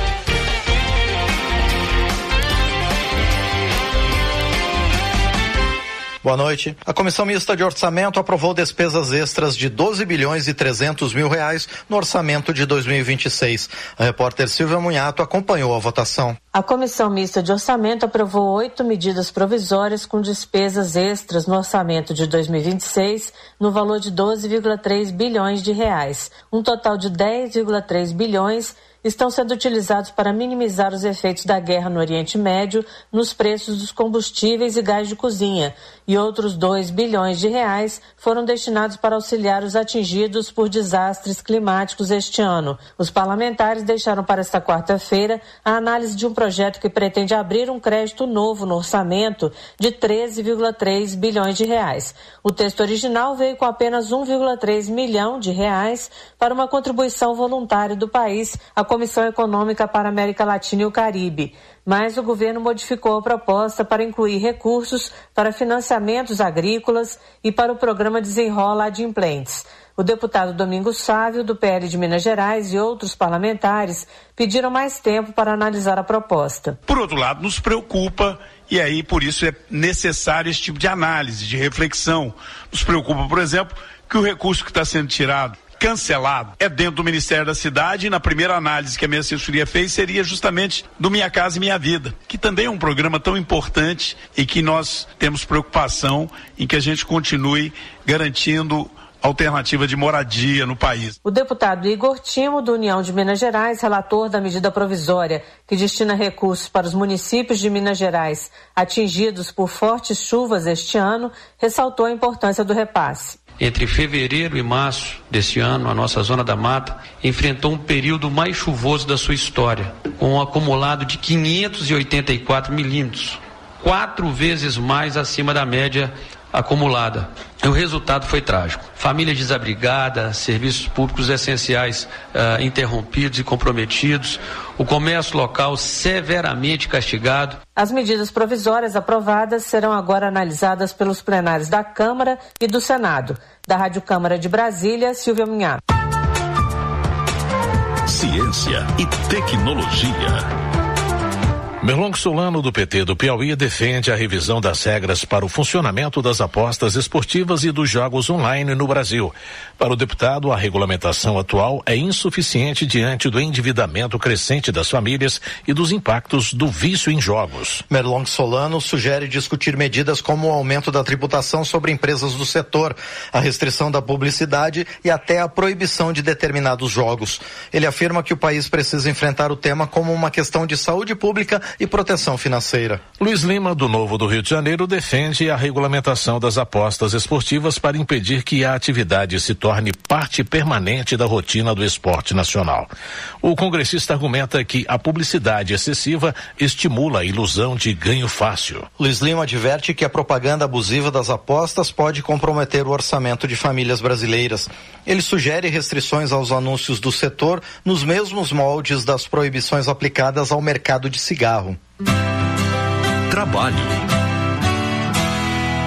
Boa noite. A Comissão Mista de Orçamento aprovou despesas extras de doze bilhões e trezentos mil reais no orçamento de dois mil e vinte e seis. A repórter Silvia Munhato acompanhou a votação.
A Comissão Mista de Orçamento aprovou oito medidas provisórias com despesas extras no orçamento de dois mil e vinte e seis no valor de doze vírgula três bilhões de reais. Um total de dez vírgula três bilhões estão sendo utilizados para minimizar os efeitos da guerra no Oriente Médio nos preços dos combustíveis e gás de cozinha, e outros dois bilhões de reais foram destinados para auxiliar os atingidos por desastres climáticos este ano. Os parlamentares deixaram para esta quarta-feira a análise de um projeto que pretende abrir um crédito novo no orçamento de treze vírgula três bilhões de reais. O texto original veio com apenas um vírgula três milhão de reais para uma contribuição voluntária do país à Comissão Econômica para a América Latina e o Caribe, mas o governo modificou a proposta para incluir recursos para financiamentos agrícolas e para o programa Desenrola Adimplentes. O deputado Domingos Sávio, do P L de Minas Gerais, e outros parlamentares pediram mais tempo para analisar a proposta.
Por outro lado, nos preocupa, e aí por isso é necessário esse tipo de análise, de reflexão. Nos preocupa, por exemplo, que o recurso que está sendo tirado, cancelado, é dentro do Ministério da Cidade, e na primeira análise que a minha assessoria fez seria justamente do Minha Casa e Minha Vida, que também é um programa tão importante e que nós temos preocupação em que a gente continue garantindo alternativa de moradia no país.
O deputado Igor Timo, do União de Minas Gerais, relator da medida provisória que destina recursos para os municípios de Minas Gerais atingidos por fortes chuvas este ano, ressaltou a importância do repasse.
Entre fevereiro e março desse ano, a nossa Zona da Mata enfrentou um período mais chuvoso da sua história, com um acumulado de quinhentos e oitenta e quatro milímetros, quatro vezes mais acima da média acumulada. O resultado foi trágico. Famílias desabrigadas, serviços públicos essenciais uh, interrompidos e comprometidos, o comércio local severamente castigado.
As medidas provisórias aprovadas serão agora analisadas pelos plenários da Câmara e do Senado. Da Rádio Câmara de Brasília, Silvia Munhato.
Ciência e tecnologia. Merlong Solano, do P T do Piauí, defende a revisão das regras para o funcionamento das apostas esportivas e dos jogos online no Brasil. Para o deputado, a regulamentação atual é insuficiente diante do endividamento crescente das famílias e dos impactos do vício em jogos.
Merlong Solano sugere discutir medidas como o aumento da tributação sobre empresas do setor, a restrição da publicidade e até a proibição de determinados jogos. Ele afirma que o país precisa enfrentar o tema como uma questão de saúde pública e proteção financeira.
Luiz Lima, do Novo do Rio de Janeiro, defende a regulamentação das apostas esportivas para impedir que a atividade se torne parte permanente da rotina do esporte nacional. O congressista argumenta que a publicidade excessiva estimula a ilusão de ganho fácil.
Luiz Lima adverte que a propaganda abusiva das apostas pode comprometer o orçamento de famílias brasileiras. Ele sugere restrições aos anúncios do setor nos mesmos moldes das proibições aplicadas ao mercado de cigarro.
Trabalho.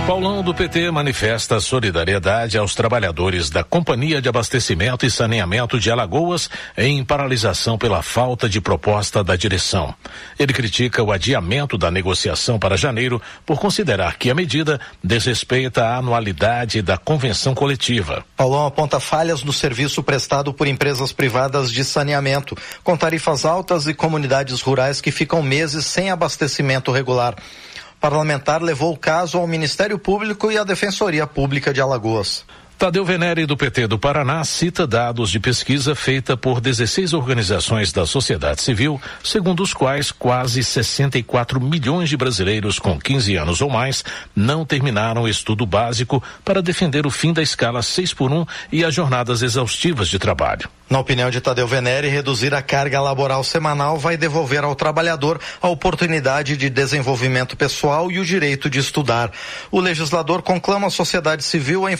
Paulão do P T manifesta solidariedade aos trabalhadores da Companhia de Abastecimento e Saneamento de Alagoas em paralisação pela falta de proposta da direção. Ele critica o adiamento da negociação para janeiro por considerar que a medida desrespeita a anualidade da convenção coletiva.
Paulão aponta falhas no serviço prestado por empresas privadas de saneamento, com tarifas altas e comunidades rurais que ficam meses sem abastecimento regular. O parlamentar levou o caso ao Ministério Público e à Defensoria Pública de Alagoas.
Tadeu Venere, do P T do Paraná, cita dados de pesquisa feita por dezesseis organizações da sociedade civil, segundo os quais quase sessenta e quatro milhões de brasileiros com quinze anos ou mais não terminaram o estudo básico para defender o fim da escala seis por um e as jornadas exaustivas de trabalho.
Na opinião de Tadeu Venere, reduzir a carga laboral semanal vai devolver ao trabalhador a oportunidade de desenvolvimento pessoal e o direito de estudar. O legislador conclama a sociedade civil a